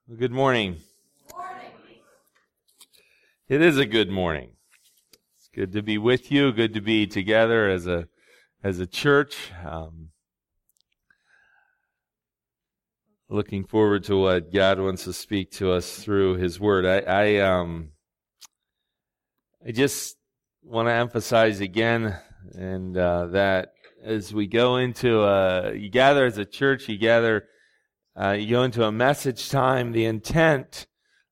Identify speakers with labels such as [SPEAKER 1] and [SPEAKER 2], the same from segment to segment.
[SPEAKER 1] Well, good morning.
[SPEAKER 2] Morning.
[SPEAKER 1] It is a good morning. It's good to be with you. Good to be together as a church. Looking forward to what God wants to speak to us through His Word. I just want to emphasize again, and that as we go into you gather as a church, you go into a message time. The intent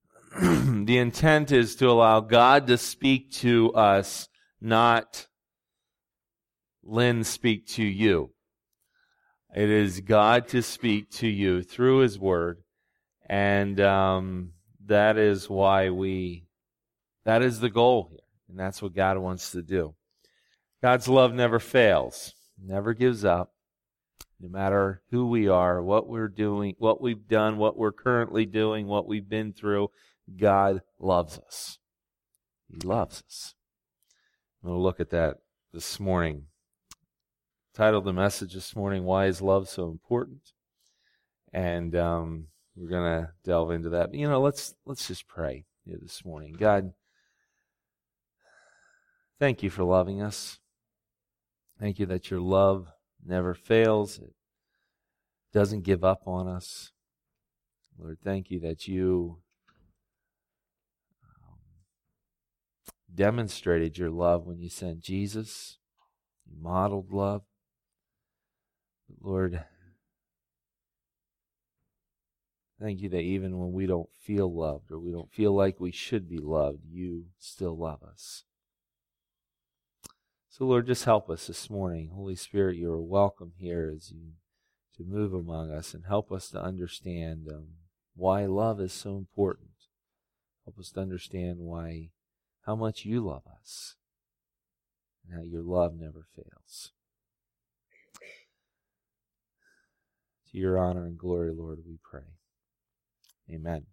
[SPEAKER 1] is to allow God to speak to us, not Lynn speak to you. It is God to speak to you through His Word, and that is that is the goal here, and that's what God wants to do. God's love never fails, never gives up. No matter who we are, what we're doing, what we've done, what we're currently doing, what we've been through, God loves us. He loves us. We'll look at that this morning. Titled the message this morning, Why is Love So Important? And we're going to delve into that. But, let's just pray here this morning. God, thank you for loving us. Thank you that your love never fails. It doesn't give up on us. Lord, thank you that you demonstrated your love when you sent Jesus. You modeled love. But Lord, thank you that even when we don't feel loved or we don't feel like we should be loved, you still love us. So Lord, just help us this morning. Holy Spirit, you are welcome here as you to move among us and help us to understand why love is so important. Help us to understand how much you love us and how your love never fails. To your honor and glory, Lord, we pray. Amen.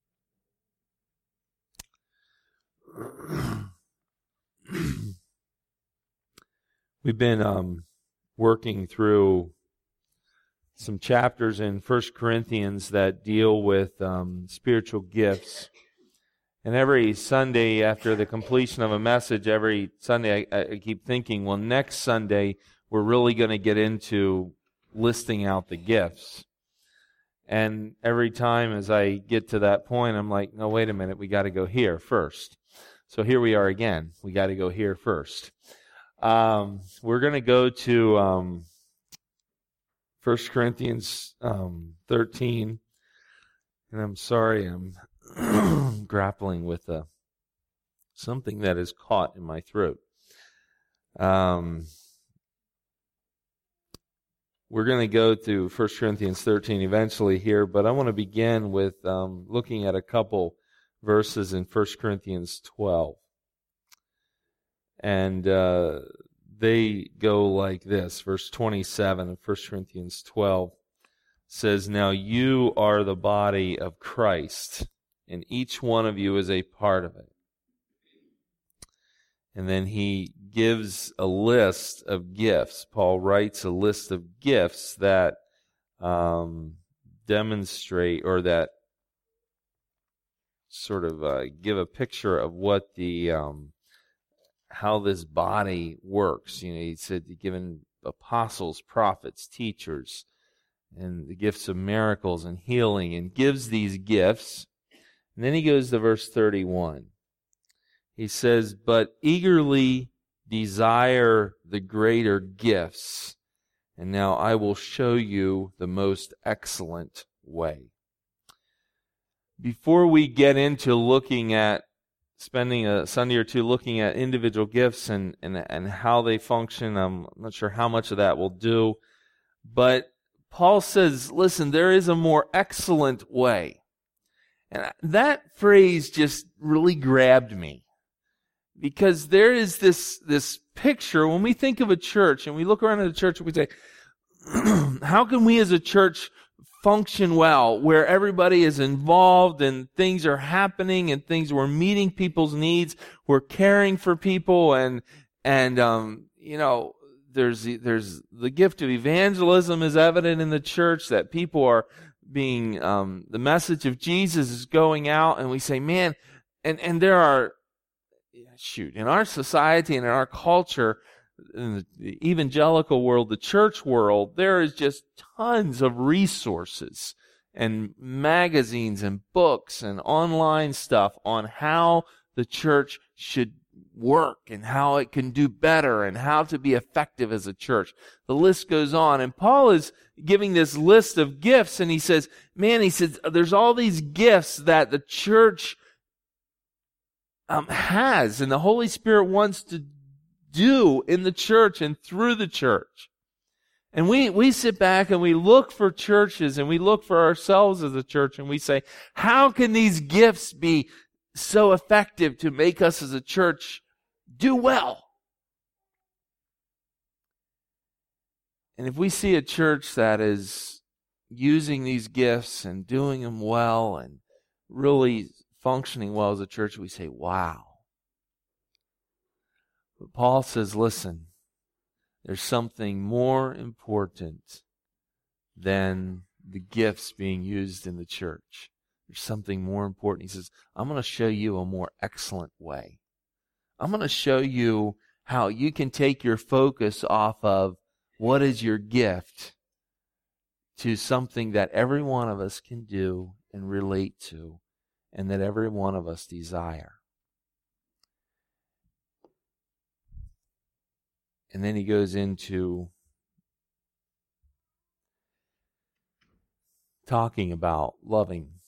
[SPEAKER 1] We've been working through some chapters in 1 Corinthians that deal with spiritual gifts. And every Sunday after the completion of a message, every Sunday I keep thinking, well, next Sunday we're really going to get into listing out the gifts. And every time as I get to that point, I'm like, no, wait a minute, we got to go here first. So here we are again. We got to go here first. We're going to go to 1 Corinthians 13. And I'm sorry, I'm grappling with something that is caught in my throat. We're going to go to 1 Corinthians 13 eventually here, but I want to begin with looking at a couple verses in 1 Corinthians 12. And they go like this. Verse 27 of 1 Corinthians 12 says, Now you are the body of Christ, and each one of you is a part of it. And then he gives a list of gifts. Paul writes a list of gifts that demonstrate or that sort of give a picture of what the how this body works. He said given apostles, prophets, teachers, and the gifts of miracles and healing, and gives these gifts. And then he goes to verse 31. He says, But eagerly desire the greater gifts, and now I will show you the most excellent way. Before we get into looking at spending a Sunday or two looking at individual gifts and how they function, I'm not sure how much of that we'll do, but Paul says, listen, there is a more excellent way. And that phrase just really grabbed me. Because there is this picture, when we think of a church, and we look around at a church, and we say, how can we as a church function well, where everybody is involved and things are happening and we're meeting people's needs, we're caring for people, and there's the gift of evangelism is evident in the church, that people are the message of Jesus is going out, and we say, man, and there are, in our society and in our culture, in the evangelical world, the church world, there is just tons of resources and magazines and books and online stuff on how the church should work and how it can do better and how to be effective as a church. The list goes on. And Paul is giving this list of gifts, and he says, there's all these gifts that the church has, and the Holy Spirit wants to do in the church and through the church. And we sit back and we look for churches and we look for ourselves as a church, and we say, how can these gifts be so effective to make us as a church do well? And if we see a church that is using these gifts and doing them well and really functioning well as a church, we say, wow. But Paul says, listen, there's something more important than the gifts being used in the church. There's something more important. He says, I'm going to show you a more excellent way. I'm going to show you how you can take your focus off of what is your gift to something that every one of us can do and relate to, and that every one of us desire. And then he goes into talking about love,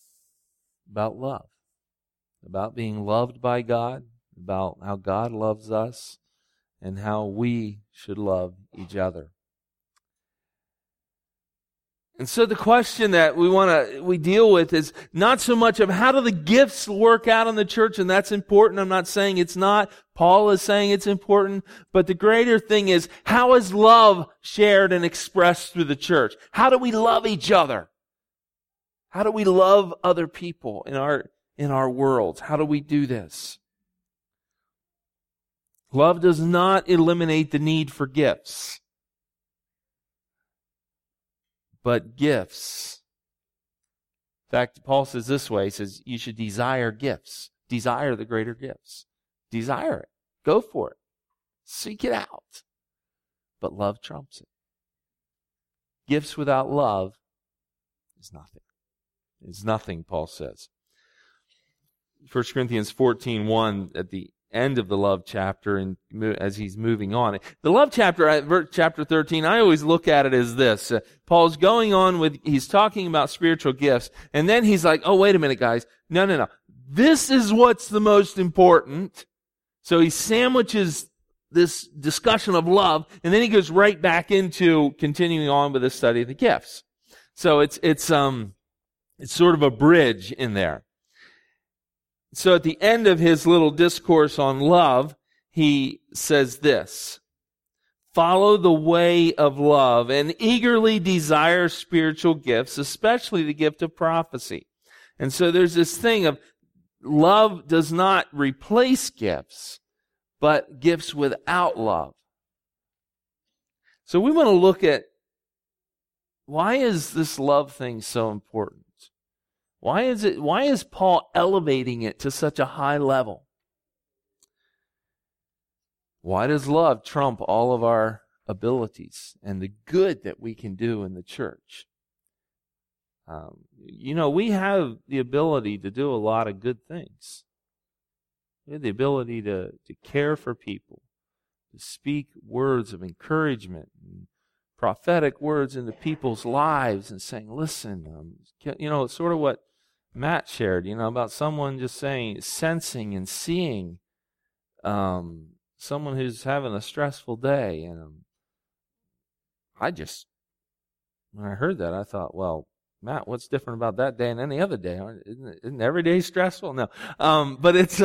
[SPEAKER 1] about being loved by God, about how God loves us, and how we should love each other. And so the question that we deal with is not so much of how do the gifts work out in the church, and that's important. I'm not saying it's not. Paul is saying it's important. But the greater thing is, how is love shared and expressed through the church? How do we love each other? How do we love other people in our world? How do we do this? Love does not eliminate the need for gifts. But gifts. In fact, Paul says this way, he says, you should desire gifts. Desire the greater gifts. Desire it. Go for it. Seek it out. But love trumps it. Gifts without love is nothing. It's nothing, Paul says. 1 Corinthians 14:1 at the end of the love chapter, and as he's moving on. The love chapter, chapter 13, I always look at it as this. Paul's going on he's talking about spiritual gifts, and then he's like, oh, wait a minute, guys. No. This is what's the most important. So he sandwiches this discussion of love, and then he goes right back into continuing on with the study of the gifts. So it's sort of a bridge in there. So at the end of his little discourse on love, he says this: follow the way of love and eagerly desire spiritual gifts, especially the gift of prophecy. And so there's this thing of love does not replace gifts, but gifts without love. So we want to look at, why is this love thing so important? Why is Paul elevating it to such a high level? Why does love trump all of our abilities and the good that we can do in the church? We have the ability to do a lot of good things. We have the ability to care for people, to speak words of encouragement and prophetic words into people's lives and saying, listen, it's sort of what Matt shared, about someone just sensing and seeing someone who's having a stressful day. And when I heard that, I thought, well, Matt, what's different about that day and any other day? Isn't every day stressful? No. But it's,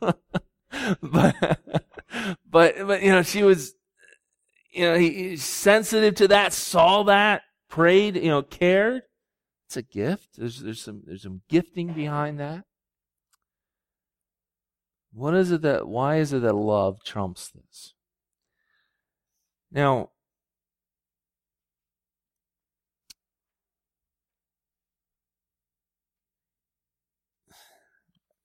[SPEAKER 1] but she was, he's sensitive to that, saw that, prayed, cared. It's a gift. There's some gifting behind that. Why is it that love trumps this? Now,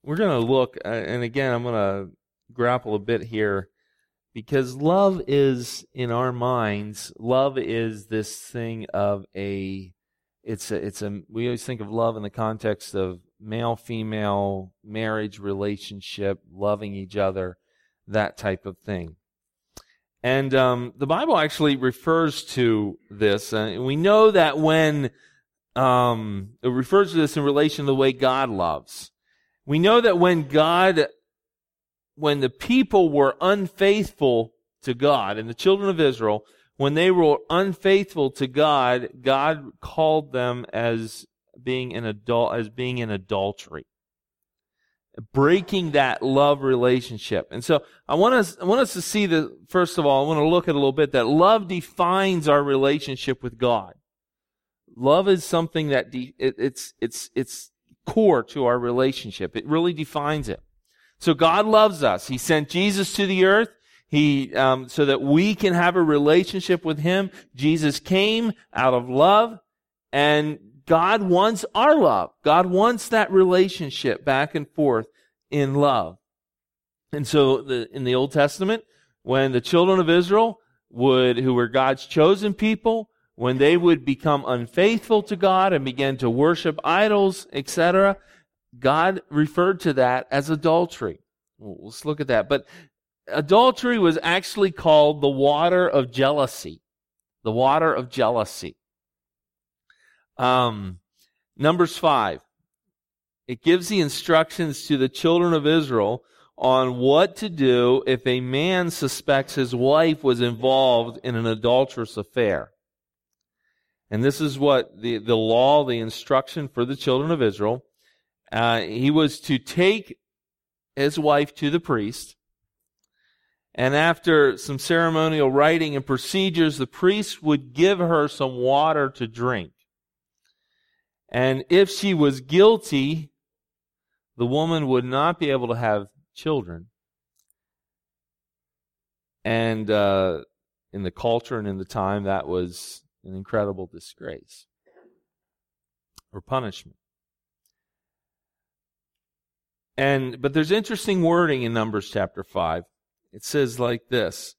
[SPEAKER 1] we're going to look, and again, I'm going to grapple a bit here, because love is, in our minds, love is this thing of we always think of love in the context of male-female marriage relationship, loving each other, that type of thing. And the Bible actually refers to this. We know that when it refers to this in relation to the way God loves. We know that when the people were unfaithful to God, and the children of Israel, when they were unfaithful to God, God called them as being in adultery, breaking that love relationship. And so I want us to see that, first of all, I want to look at a little bit that love defines our relationship with God. Love is something that it's core to our relationship. It really defines it. So God loves us. He sent Jesus to the earth. So that we can have a relationship with Him. Jesus came out of love, and God wants our love. God wants that relationship back and forth in love. And so in the Old Testament, when the children of Israel who were God's chosen people, when they would become unfaithful to God and begin to worship idols, etc., God referred to that as adultery. Let's look at that. But adultery was actually called the water of jealousy. The water of jealousy. Numbers 5. It gives the instructions to the children of Israel on what to do if a man suspects his wife was involved in an adulterous affair. And this is what the law, the instruction for the children of Israel. He was to take his wife to the priest, and after some ceremonial riting and procedures, the priest would give her some water to drink. And if she was guilty, the woman would not be able to have children. And in the culture and in the time, that was an incredible disgrace or punishment. But there's interesting wording in Numbers chapter 5. It says like this: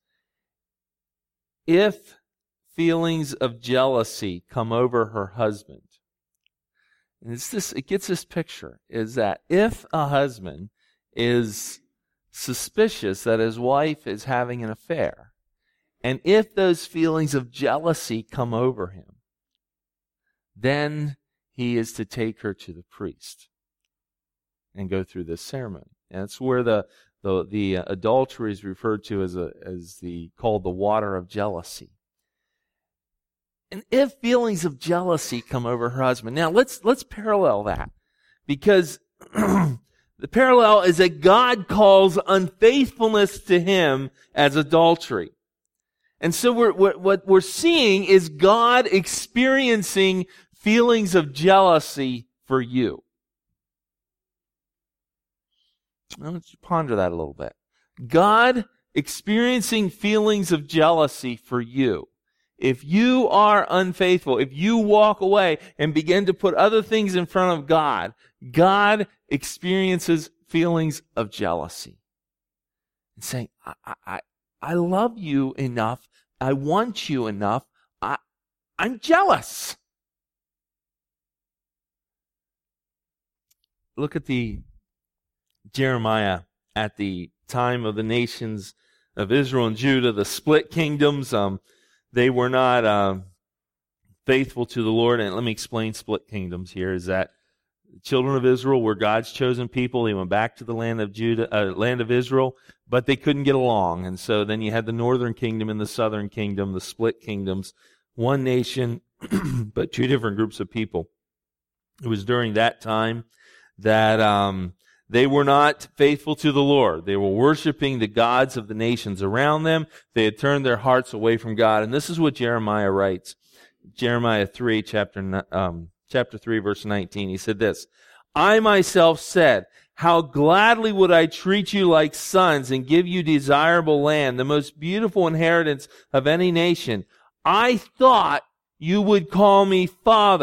[SPEAKER 1] if feelings of jealousy come over her husband, and it gets this picture, is that if a husband is suspicious that his wife is having an affair, and if those feelings of jealousy come over him, then he is to take her to the priest and go through this ceremony. And that's where the adultery is referred to called the water of jealousy. And if feelings of jealousy come over her husband, now let's parallel that, because the parallel is that God calls unfaithfulness to him as adultery. And so what we're seeing is God experiencing feelings of jealousy for you. Let's ponder that a little bit. God experiencing feelings of jealousy for you. If you are unfaithful, if you walk away and begin to put other things in front of God, God experiences feelings of jealousy. And saying, I love you enough, I want you enough, I'm jealous. Look at Jeremiah at the time of the nations of Israel and Judah, the split kingdoms. They were not faithful to the Lord. And let me explain split kingdoms here. Is that the children of Israel were God's chosen people. They went back to the land of Israel, but they couldn't get along. And so then you had the northern kingdom and the southern kingdom, the split kingdoms. One nation, but two different groups of people. It was during that time that they were not faithful to the Lord. They were worshiping the gods of the nations around them. They had turned their hearts away from God. And this is what Jeremiah writes. Jeremiah 3, chapter 3, verse 19. He said this: I myself said, how gladly would I treat you like sons and give you desirable land, the most beautiful inheritance of any nation. I thought you would call me Father,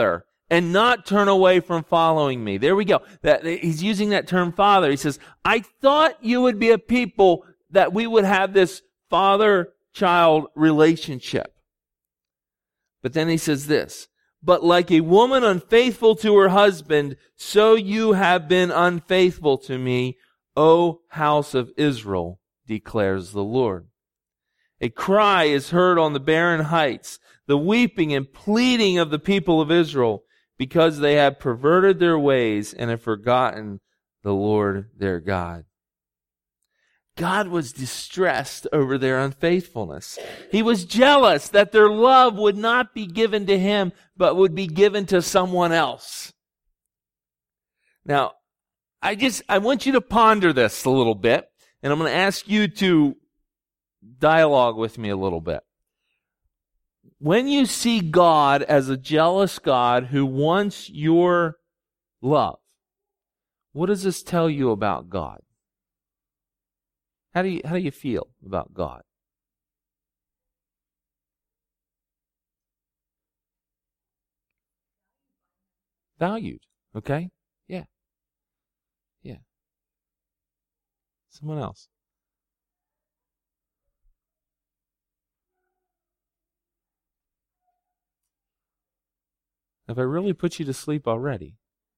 [SPEAKER 1] and not turn away from following me. There we go. He's using that term father. He says, I thought you would be a people that we would have this father-child relationship. But then he says this, but like a woman unfaithful to her husband, so you have been unfaithful to me, O house of Israel, declares the Lord. A cry is heard on the barren heights, the weeping and pleading of the people of Israel, because they have perverted their ways and have forgotten the Lord their God. God was distressed over their unfaithfulness. He was jealous that their love would not be given to Him, but would be given to someone else. Now, I want you to ponder this a little bit, and I'm going to ask you to dialogue with me a little bit. When you see God as a jealous God who wants your love, what does this tell you about God? How do you feel about God? Valued, okay? Yeah. Someone else. Have I really put you to sleep already?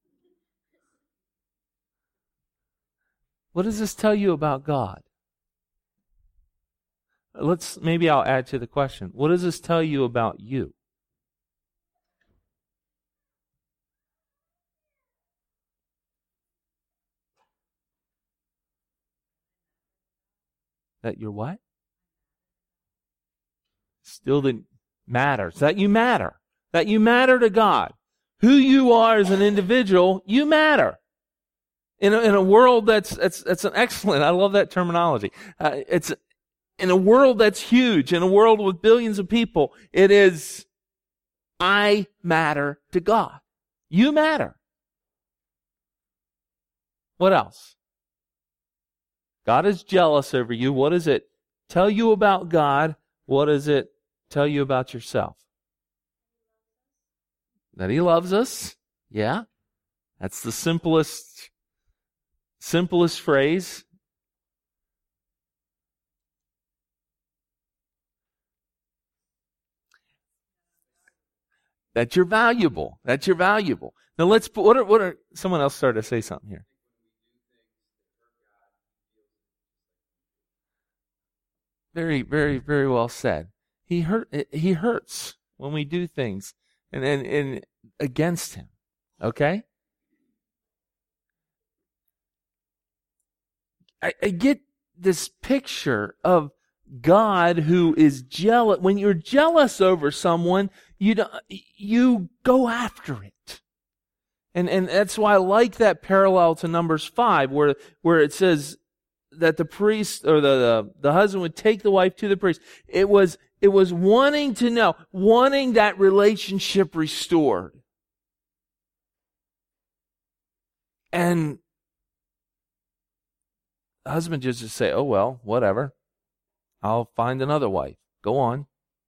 [SPEAKER 1] What does this tell you about God? Maybe I'll add to the question. What does this tell you about you? That you're what? Still didn't matter. That you matter. That you matter to God. Who you are as an individual, you matter. In a world that's an excellent, I love that terminology. It's in a world that's huge, in a world with billions of people, it is, I matter to God. You matter. What else? God is jealous over you. What does it tell you about God? What does it tell you about yourself? That He loves us. Yeah. That's the simplest phrase. That you're valuable. That you're valuable. Now let's put, what are, someone else started to say something here. Very, very, very well said. He hurts when we do things and against Him. Okay? I get this picture of God who is jealous. When you're jealous over someone, you go after it. And that's why I like that parallel to Numbers 5, where it says that the priest or the husband would take the wife to the priest. It was wanting to know, wanting that relationship restored. And the husband just say, oh well, whatever. I'll find another wife. Go on.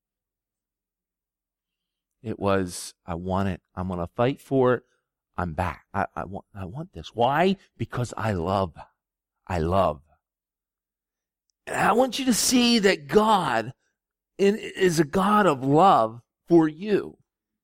[SPEAKER 1] It was, I want it. I'm going to fight for it. I'm back. I want this. Why? Because I love. And I want you to see that God is a God of love for you.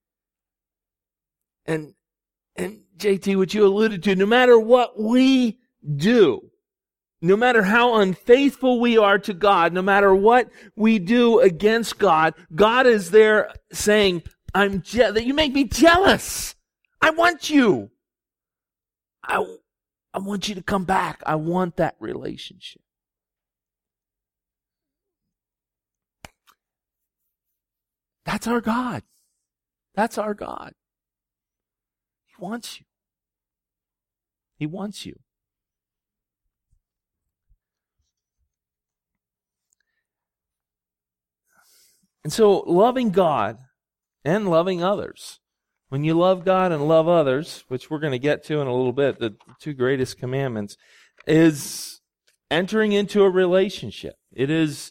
[SPEAKER 1] And JT, what you alluded to, no matter what we do, no matter how unfaithful we are to God, no matter what we do against God, God is there saying, that you make me jealous. I want you. I want you to come back. I want that relationship. That's our God. That's our God. He wants you. He wants you. And so loving God and loving others. When you love God and love others, which we're going to get to in a little bit, the two greatest commandments, is entering into a relationship.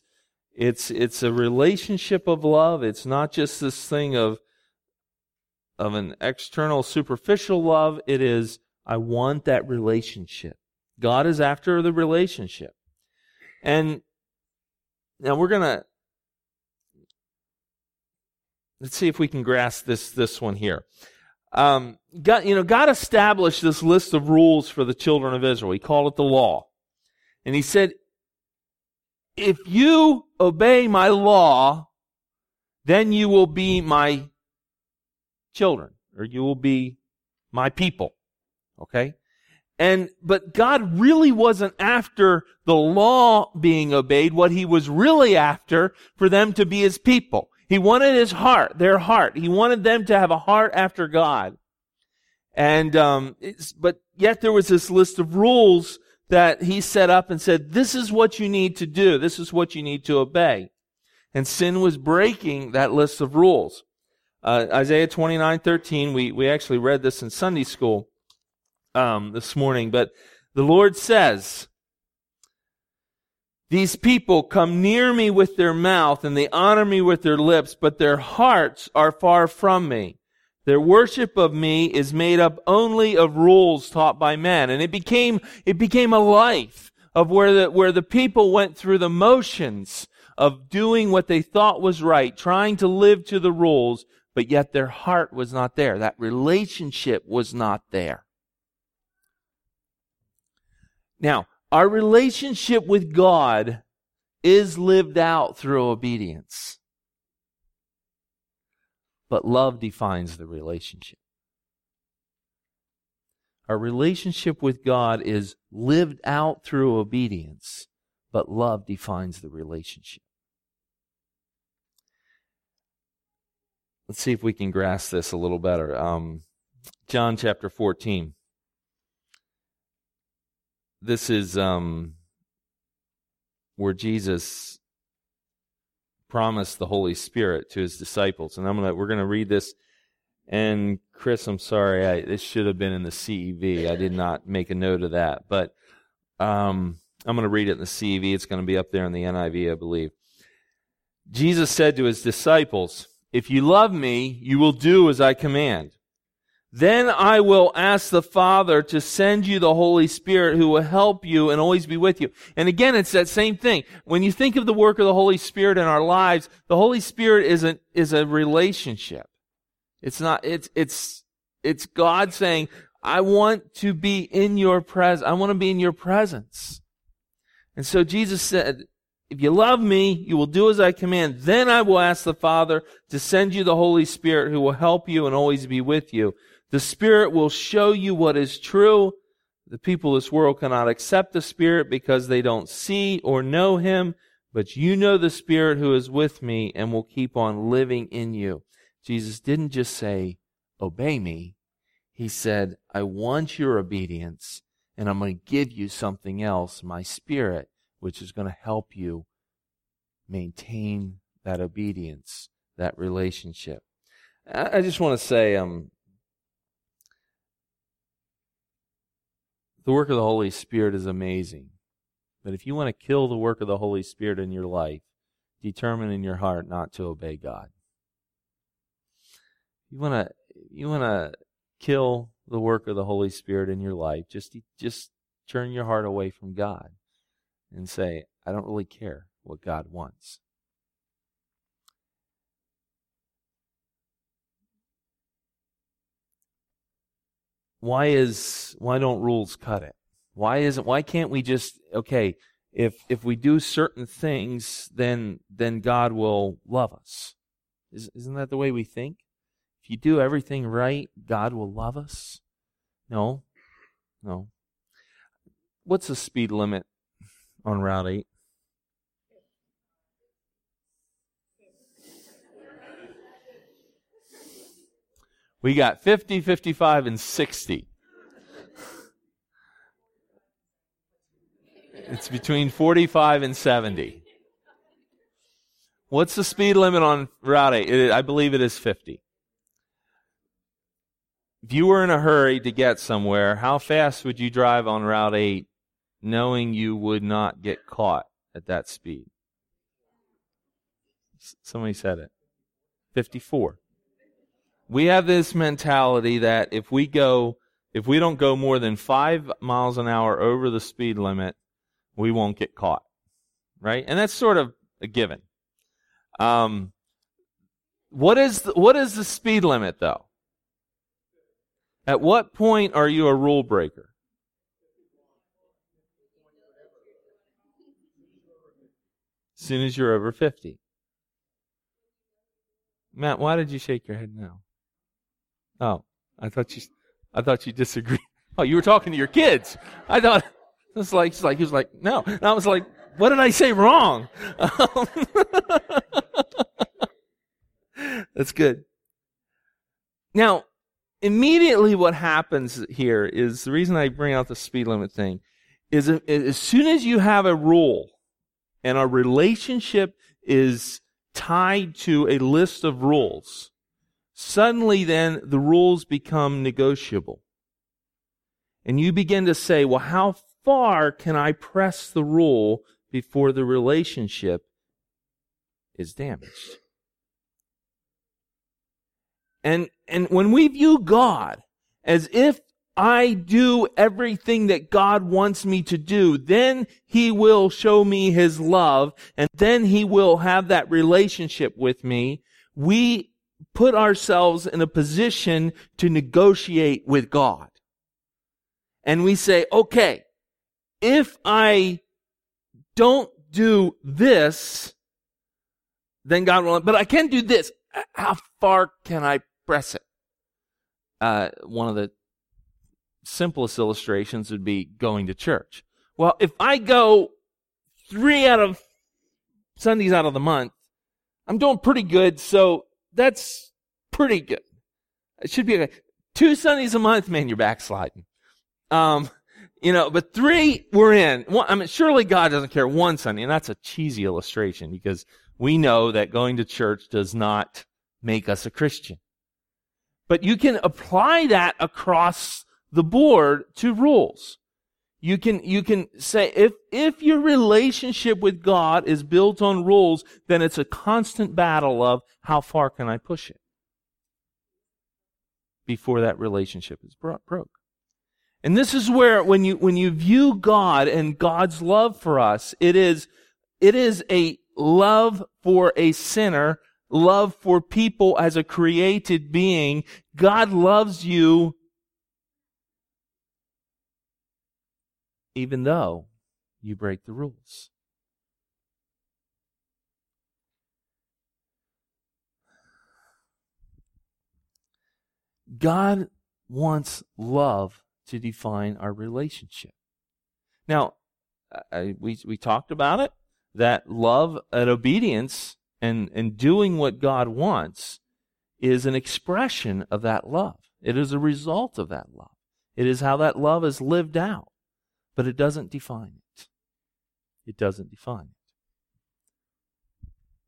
[SPEAKER 1] It's a relationship of love. It's not just this thing of an external, superficial love. It is, I want that relationship. God is after the relationship. And now let's see if we can grasp this one here. God established this list of rules for the children of Israel. He called it the law. And He said, if you obey my law, then you will be my children, or you will be my people. Okay? But God really wasn't after the law being obeyed. What He was really after for them to be His people. He wanted His heart, their heart. He wanted them to have a heart after God. And but yet there was this list of rules that He set up and said, this is what you need to do. This is what you need to obey. And sin was breaking that list of rules. Isaiah 29:13, we actually read this in Sunday school this morning, but the Lord says, these people come near me with their mouth and they honor me with their lips, but their hearts are far from me. Their worship of me is made up only of rules taught by men. And it became a life of where the people went through the motions of doing what they thought was right, trying to live to the rules, but yet their heart was not there. That relationship was not there. Now, our relationship with God is lived out through obedience. But love defines the relationship. Our relationship with God is lived out through obedience, but love defines the relationship. Let's see if we can grasp this a little better. John chapter 14. This is where Jesus promised the Holy Spirit to His disciples, and we're gonna read this. And Chris, I'm sorry, this should have been in the CEV. I did not make a note of that, but I'm gonna read it in the CEV. It's going to be up there in the NIV, I believe. Jesus said to His disciples, "If you love me, you will do as I command. Then I will ask the Father to send you the Holy Spirit who will help you and always be with you." And again, it's that same thing. When you think of the work of the Holy Spirit in our lives, the Holy Spirit is a relationship. It's not, it's God saying, I want to be in your presence. I want to be in your presence. And so Jesus said, if you love me, you will do as I command. Then I will ask the Father to send you the Holy Spirit who will help you and always be with you. The Spirit will show you what is true. The people of this world cannot accept the Spirit because they don't see or know Him, but you know the Spirit who is with me and will keep on living in you. Jesus didn't just say, obey me. He said, I want your obedience, and I'm going to give you something else, my Spirit, which is going to help you maintain that obedience, that relationship. I just want to say, the work of the Holy Spirit is amazing. But if you want to kill the work of the Holy Spirit in your life, determine in your heart not to obey God. You want to kill the work of the Holy Spirit in your life, just turn your heart away from God and say, I don't really care what God wants. Why don't rules cut it? Why can't we just, okay, if we do certain things, then God will love us? Isn't that the way we think? If you do everything right, God will love us? No. What's the speed limit on Route 8? We got 50, 55, and 60. It's between 45 and 70. What's the speed limit on Route 8? I believe it is 50. If you were in a hurry to get somewhere, how fast would you drive on Route 8 knowing you would not get caught at that speed? Somebody said it. 54. we have this mentality that if we don't go more than 5 miles an hour over the speed limit, we won't get caught, right? And that's sort of a given. What is the speed limit, though? At what point are you a rule breaker? As soon as you're over 50. Matt, why did you shake your head now? Oh, I thought you disagreed. Oh, you were talking to your kids. I thought it was like he was like, no. And I was like, what did I say wrong? That's good. Now, immediately what happens here is, the reason I bring out the speed limit thing, is as soon as you have a rule and a relationship is tied to a list of rules, suddenly then the rules become negotiable. And you begin to say, well, how far can I press the rule before the relationship is damaged? And when we view God as if I do everything that God wants me to do, then He will show me His love, and then He will have that relationship with me. We put ourselves in a position to negotiate with God. And we say, okay, if I don't do this, then God will, but I can do this. How far can I press it? One of the simplest illustrations would be going to church. Well, if I go 3 out of Sundays out of the month, I'm doing pretty good, so that's pretty good. It should be okay. 2 Sundays a month, man, you're backsliding. But 3, we're in. Surely God doesn't care 1 Sunday, and that's a cheesy illustration because we know that going to church does not make us a Christian. But you can apply that across the board to rules. You can say, if your relationship with God is built on rules, then it's a constant battle of how far can I push it before that relationship is broke. And this is where, when you view God and God's love for us, it is a love for a sinner, love for people as a created being. God loves you even though you break the rules. God wants love to define our relationship. Now, we talked about it, that love and obedience and doing what God wants is an expression of that love. It is a result of that love. It is how that love is lived out. But it doesn't define it. It doesn't define it.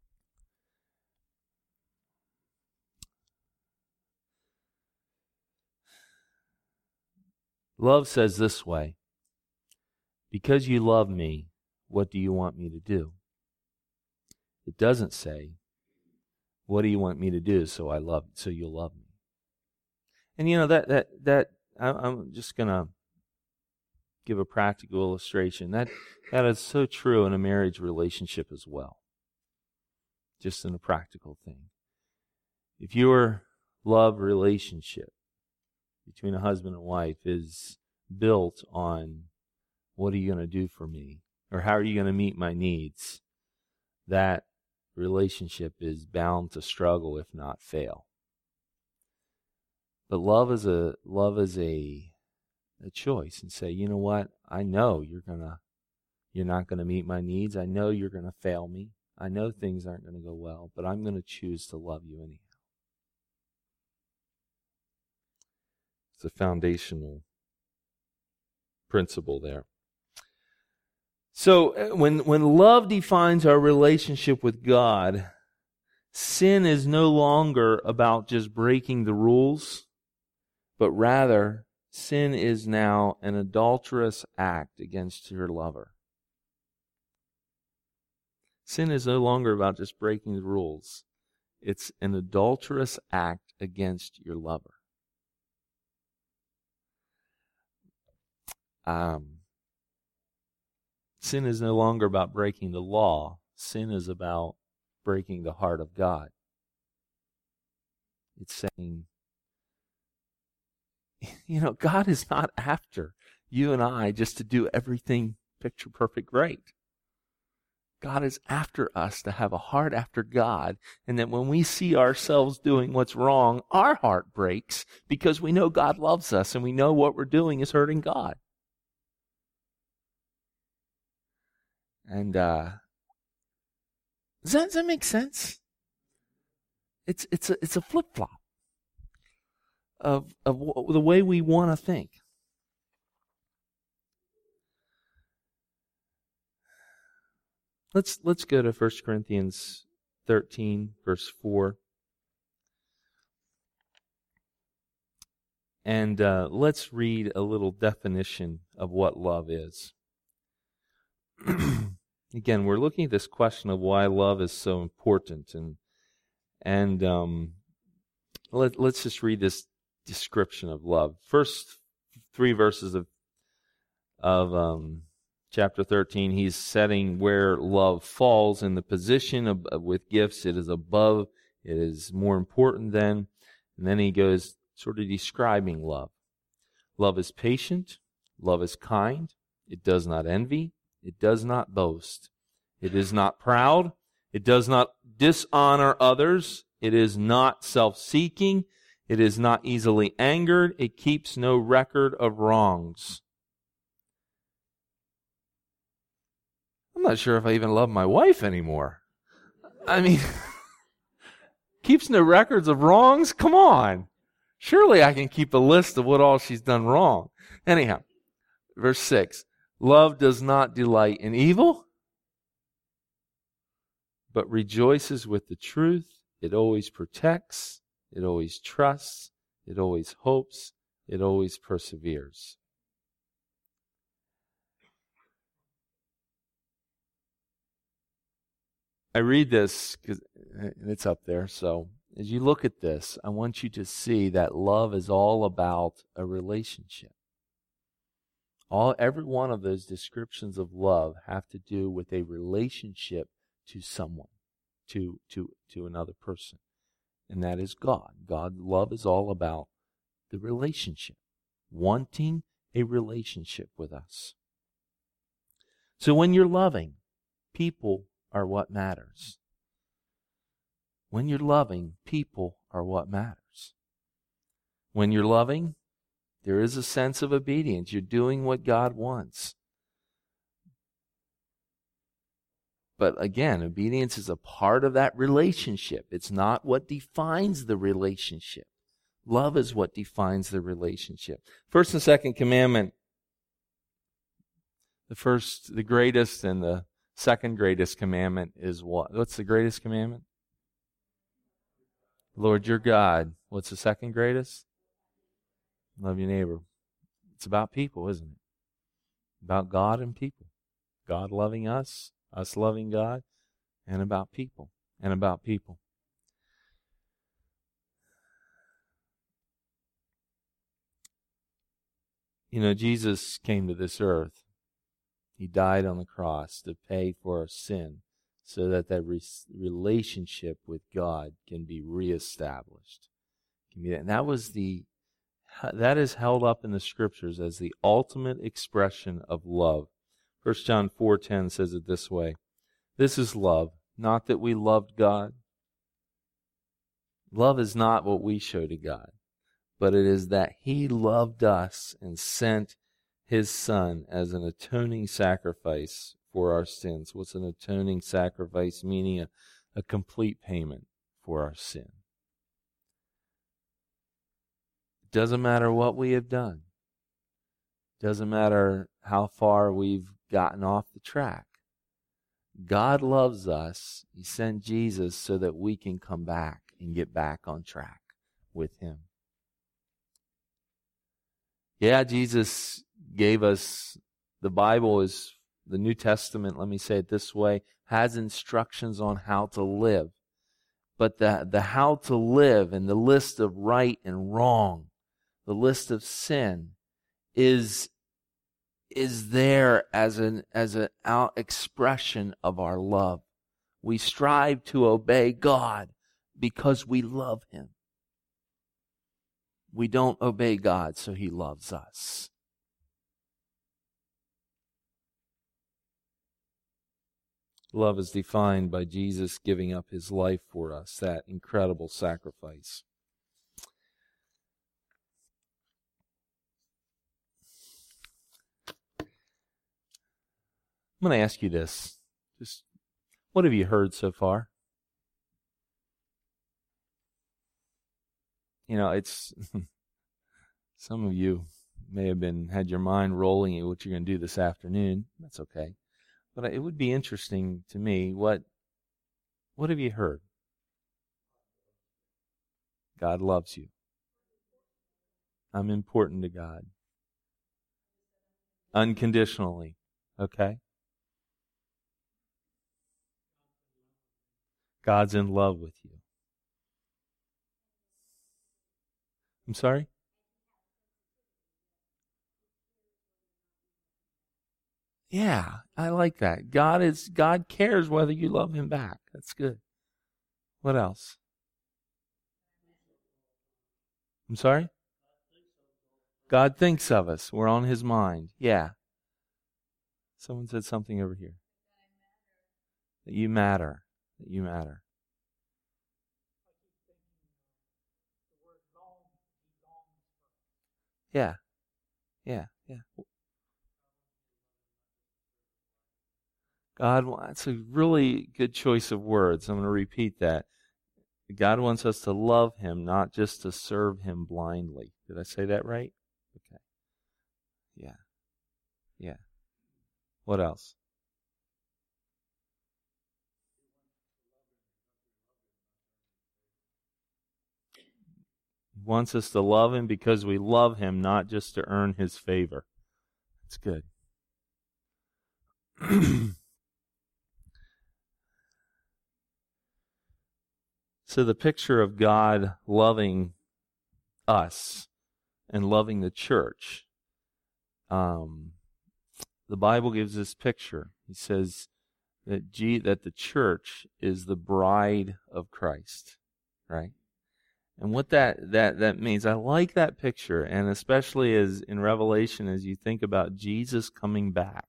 [SPEAKER 1] Love says this way, because you love me, what do you want me to do? It doesn't say, what do you want me to do so you'll love me? And that I'm just going to give a practical illustration. That is so true in a marriage relationship as well. Just in a practical thing. If your love relationship between a husband and wife is built on what are you going to do for me, or how are you going to meet my needs, that relationship is bound to struggle, if not fail. But love is a choice, and say, you know what? I know you're not gonna meet my needs. I know you're gonna fail me. I know things aren't gonna go well, but I'm gonna choose to love you anyhow. It's a foundational principle there. So when love defines our relationship with God, sin is no longer about just breaking the rules, but rather sin is now an adulterous act against your lover. Sin is no longer about just breaking the rules. It's an adulterous act against your lover. Sin is no longer about breaking the law. Sin is about breaking the heart of God. It's saying, God is not after you and I just to do everything picture perfect great. God is after us to have a heart after God, and that when we see ourselves doing what's wrong, our heart breaks because we know God loves us and we know what we're doing is hurting God. And does that make sense? It's a flip-flop of the way we want to think. Let's go to 1 Corinthians 13, verse 4. And let's read a little definition of what love is. Again, we're looking at this question of why love is so important, and let's just read this description of love. First 3 verses of chapter 13, he's setting where love falls in the position with gifts. It is above, it is more important than, and then he goes sort of describing love. Love is patient, love is kind, it does not envy, it does not boast, it is not proud, it does not dishonor others, it is not self-seeking, it is not easily angered, it keeps no record of wrongs. I'm not sure if I even love my wife anymore. I mean, keeps no records of wrongs? Come on. Surely I can keep a list of what all she's done wrong. Anyhow, verse 6. Love does not delight in evil, but rejoices with the truth. It always protects. It always trusts. It always hopes. It always perseveres. I read this because it's up there. So as you look at this, I want you to see that love is all about a relationship. Every one of those descriptions of love have to do with a relationship to someone, to another person. And that is God. Love is all about the relationship, wanting a relationship with us. So when you're loving, people are what matters. When you're loving, people are what matters. When you're loving, there is a sense of obedience. You're doing what God wants. But again, obedience is a part of that relationship. It's not what defines the relationship. Love is what defines the relationship. First and second commandment, the greatest and the second greatest commandment is what? What's the greatest commandment? Lord your God. What's the second greatest? Love your neighbor. It's about people, isn't it? About God and people. God loving us loving God, and about people. Jesus came to this earth. He died on the cross to pay for our sin so that relationship with God can be reestablished. And that is held up in the Scriptures as the ultimate expression of love. 1 John 4:10 says it this way. This is love, not that we loved God. Love is not what we show to God, but it is that He loved us and sent His Son as an atoning sacrifice for our sins. What's an atoning sacrifice? Meaning a complete payment for our sin. It doesn't matter what we have done. It doesn't matter how far we've gotten off the track. God loves us. He sent Jesus so that we can come back and get back on track with Him. Yeah, Jesus gave us, the Bible is, the New Testament, let me say it this way, has instructions on how to live. but the how to live and the list of right and wrong, the list of sin is there as an out expression of our love. We strive to obey God because we love Him. We don't obey God so He loves us. Love is defined by Jesus giving up His life for us, that incredible sacrifice. I'm going to ask you this. Just what have you heard so far? You know, it's some of you may have had your mind rolling at what you're going to do this afternoon. That's okay. But it would be interesting to me, what have you heard? God loves you. I'm important to God. Unconditionally. Okay? God's in love with you. I'm sorry? Yeah, I like that. God cares whether you love Him back. That's good. What else? I'm sorry? God thinks of us. We're on His mind. Yeah. Someone said something over here. That you matter. That you matter. Yeah. Yeah. Yeah. God, that's a really good choice of words. I'm going to repeat that. God wants us to love Him, not just to serve Him blindly. Did I say that right? Okay. Yeah. Yeah. What else? He wants us to love Him because we love Him, not just to earn His favor. That's good. So the picture of God loving us and loving the church, the Bible gives this picture. He says that the church is the bride of Christ, right? And what that means, I like that picture, and especially as in Revelation, as you think about Jesus coming back.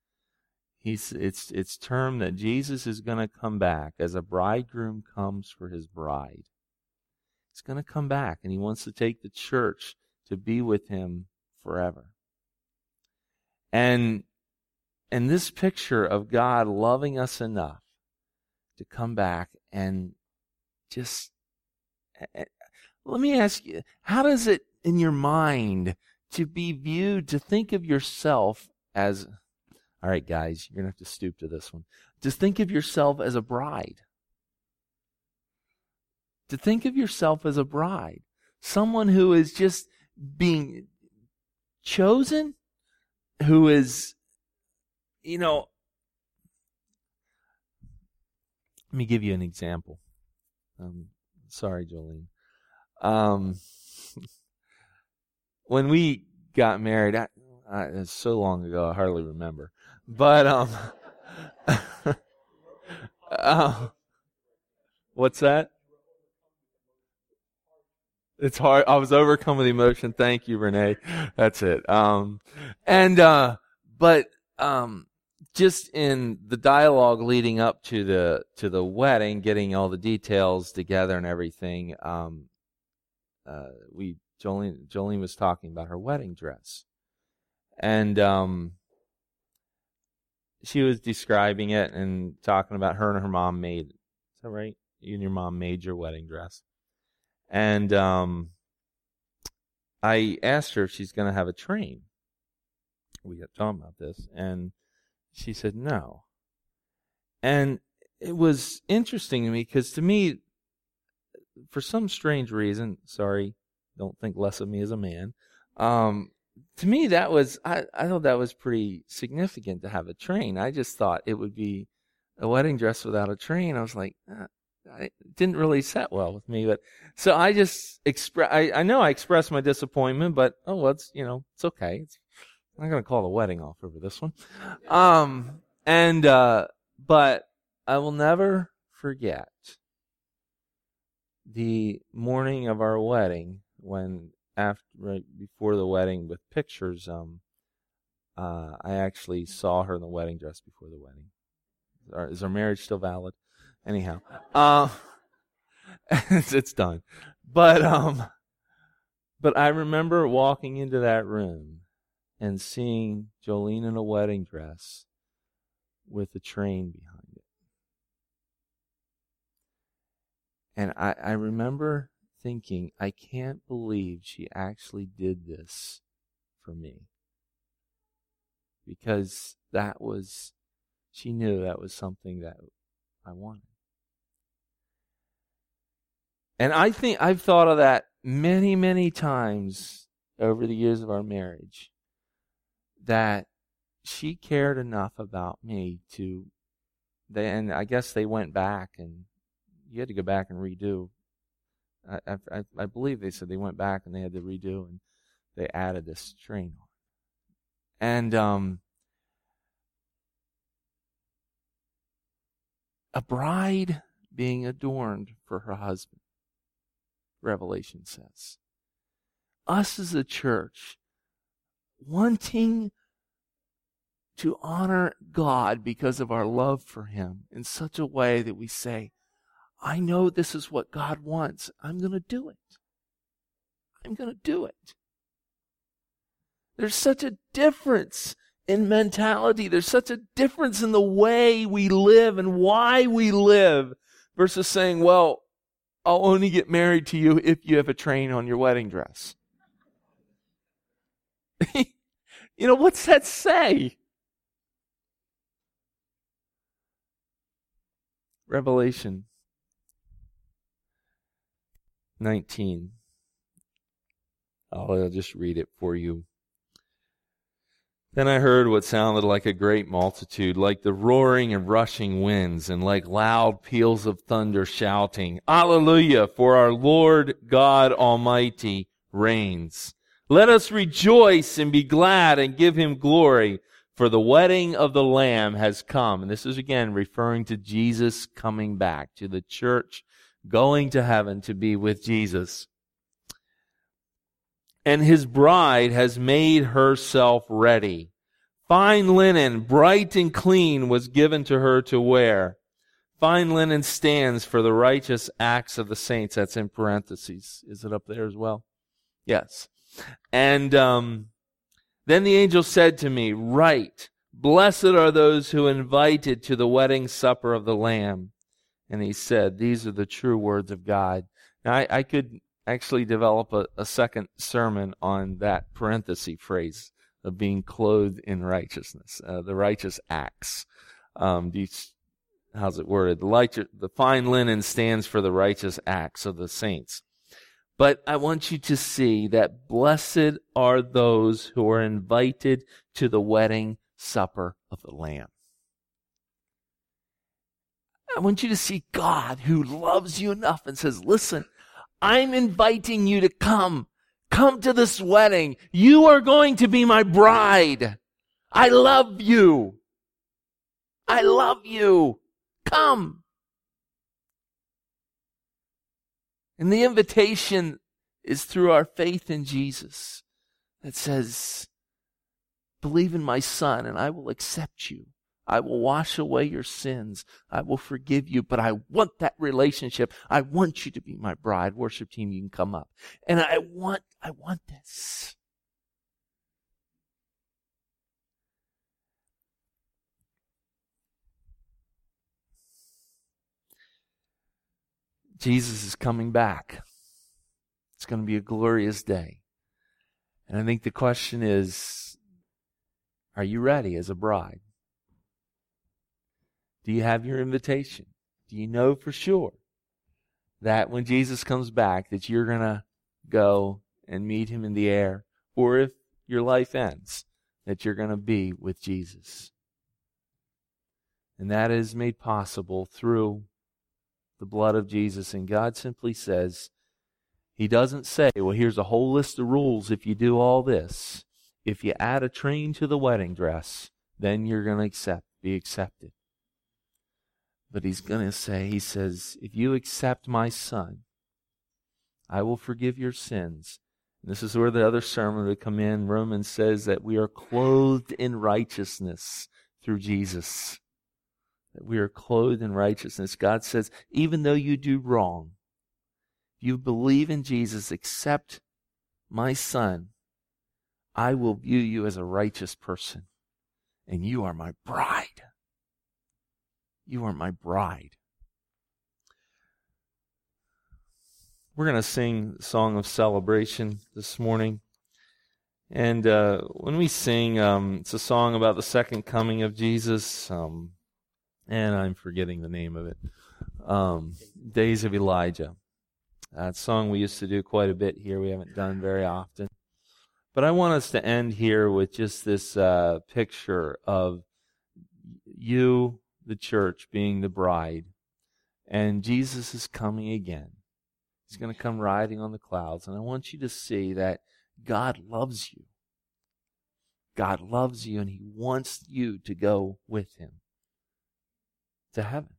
[SPEAKER 1] It's termed that Jesus is going to come back as a bridegroom comes for his bride. He's going to come back, and He wants to take the church to be with Him forever. And this picture of God loving us enough to come back and just, let me ask you, how does it in your mind to be viewed, to think of yourself as, all right, guys, you're going to have to stoop to this one. To think of yourself as a bride. To think of yourself as a bride. Someone who is just being chosen, who is, let me give you an example. Sorry, Jolene. When we got married, it's so long ago, I hardly remember. But what's that? It's hard. I was overcome with emotion. Thank you, Renee. That's it. Just in the dialogue leading up to the wedding, getting all the details together and everything, Jolene was talking about her wedding dress. And she was describing it and talking about her and her mom made it. Is that right? You and your mom made your wedding dress. And I asked her if she's going to have a train. We got talking about this, and she said no. And it was interesting to me because to me, for some strange reason, sorry, don't think less of me as a man, to me, that was, I thought that was pretty significant to have a train. I just thought it would be a wedding dress without a train. I was like, it didn't really set well with me. But so I just I know I expressed my disappointment, but it's it's okay. I'm not going to call the wedding off over this one. But I will never forget the morning of our wedding when right before the wedding with pictures. I actually saw her in the wedding dress before the wedding. Is our marriage still valid? Anyhow, it's done. But I remember walking into that room and seeing Jolene in a wedding dress with a train behind it. And I remember thinking, I can't believe she actually did this for me. Because she knew that was something that I wanted. And I think I've thought of that many, many times over the years of our marriage, that she cared enough about me and I guess they went back, and you had to go back and redo. I believe they said they went back and they had to redo, and they added this train on. And a bride being adorned for her husband, Revelation says. Us as a church wanting to honor God because of our love for Him in such a way that we say, I know this is what God wants. I'm going to do it. I'm going to do it. There's such a difference in mentality. There's such a difference in the way we live and why we live versus saying, well, I'll only get married to you if you have a train on your wedding dress. What's that say? Revelation 19. I'll just read it for you. Then I heard what sounded like a great multitude, like the roaring and rushing winds, and like loud peals of thunder shouting, Alleluia, for our Lord God Almighty reigns. Let us rejoice and be glad and give Him glory, for the wedding of the Lamb has come. And this is again referring to Jesus coming back, to the church going to heaven to be with Jesus. And His bride has made herself ready. Fine linen, bright and clean, was given to her to wear. Fine linen stands for the righteous acts of the saints. That's in parentheses. Is it up there as well? Yes. And then the angel said to me, Write, blessed are those who are invited to the wedding supper of the Lamb. And he said, These are the true words of God. Now, I could actually develop a second sermon on that parenthesis phrase of being clothed in righteousness, the righteous acts. How's it worded? The fine linen stands for the righteous acts of the saints. But I want you to see that blessed are those who are invited to the wedding supper of the Lamb. I want you to see God who loves you enough and says, listen, I'm inviting you to come. Come to this wedding. You are going to be my bride. I love you. I love you. Come. And the invitation is through our faith in Jesus that says, believe in my Son and I will accept you. I will wash away your sins. I will forgive you, but I want that relationship. I want you to be my bride. Worship team, you can come up. And I want this. Jesus is coming back. It's going to be a glorious day. And I think the question is, are you ready as a bride? Do you have your invitation? Do you know for sure that when Jesus comes back that you're going to go and meet Him in the air? Or if your life ends, that you're going to be with Jesus? And that is made possible through the blood of Jesus. And God simply says, He doesn't say, well, here's a whole list of rules if you do all this. If you add a train to the wedding dress, then you're going to be accepted. But He's going to say, He says, if you accept my Son, I will forgive your sins. And this is where the other sermon would come in. Romans says that we are clothed in righteousness through Jesus. That we are clothed in righteousness. God says, even though you do wrong, you believe in Jesus, accept my Son, I will view you as a righteous person. And you are my bride. You are my bride. We're going to sing a song of celebration this morning. And when we sing, it's a song about the second coming of Jesus. And I'm forgetting the name of it. Days of Elijah. That song we used to do quite a bit here. We haven't done very often. But I want us to end here with just this picture of you, the church, being the bride. And Jesus is coming again. He's going to come riding on the clouds. And I want you to see that God loves you. God loves you, and He wants you to go with Him to heaven.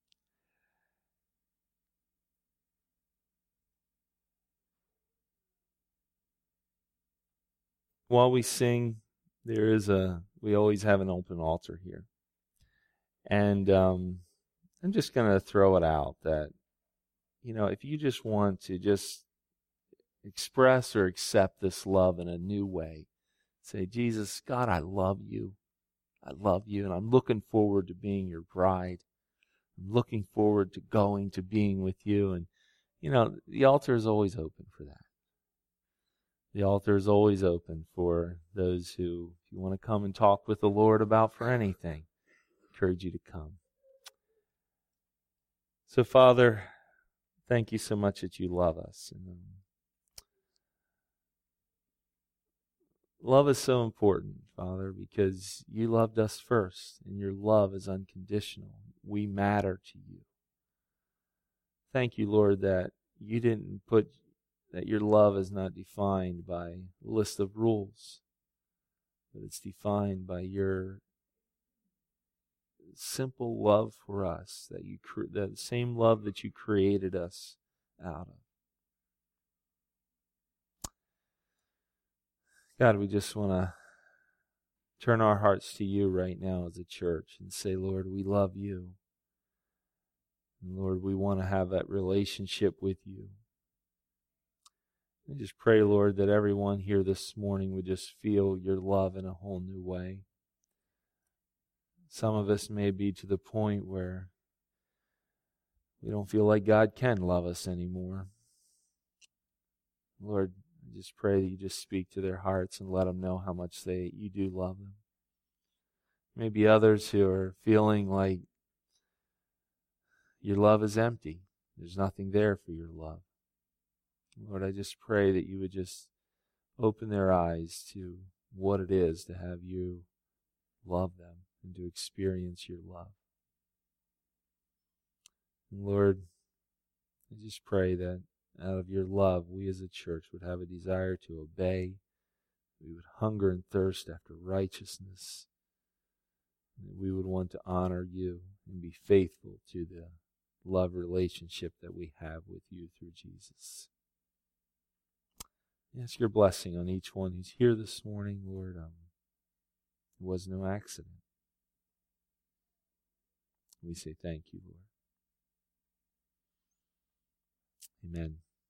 [SPEAKER 1] While we sing, we always have an open altar here. And I'm just going to throw it out that, if you just want to just express or accept this love in a new way, say, Jesus, God, I love you. I love you, and I'm looking forward to being your bride. I'm looking forward to going to being with you. And, the altar is always open for that. The altar is always open for those who, if you want to come and talk with the Lord about for anything, I encourage you to come. So, Father, thank you so much that you love us. And love is so important, Father, because you loved us first, and your love is unconditional. We matter to you. Thank you, Lord, that you didn't that your love is not defined by a list of rules, but it's defined by your simple love for us, that the same love that you created us out of. God, we just want to turn our hearts to you right now as a church and say, Lord, we love you. And Lord, we want to have that relationship with you. I just pray, Lord, that everyone here this morning would just feel your love in a whole new way. Some of us may be to the point where we don't feel like God can love us anymore. Lord, I just pray that you just speak to their hearts and let them know how much you do love them. Maybe others who are feeling like your love is empty. There's nothing there for your love. Lord, I just pray that you would just open their eyes to what it is to have you love them and to experience your love. And Lord, I just pray that out of your love, we as a church would have a desire to obey. We would hunger and thirst after righteousness. And that we would want to honor you and be faithful to the love relationship that we have with you through Jesus. Ask your blessing on each one who's here this morning, Lord. It was no accident. We say thank you, Lord. Amen.